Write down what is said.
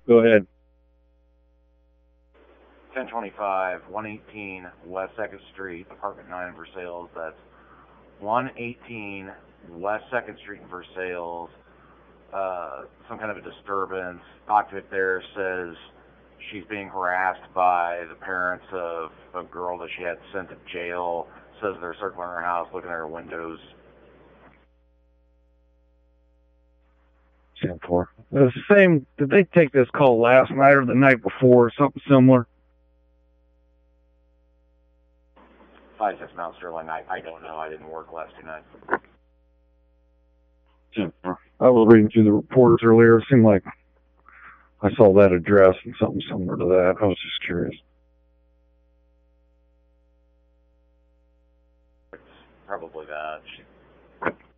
Go ahead. 1025, 118 West 2nd Street, apartment 9 for sales. That's 118 West 2nd Street for sales. Some kind of a disturbance. Occupant there says she's being harassed by the parents of a girl that she had sent to jail. Says they're circling her house, looking at her windows. 10-4. The same. Did they take this call last night or the night before? Something similar. 56 Mount Sterling. I don't know. I didn't work last 2 nights. 10-4. I was reading through the reports earlier. It seemed like I saw that address and something similar to that. I was just curious. It's probably that.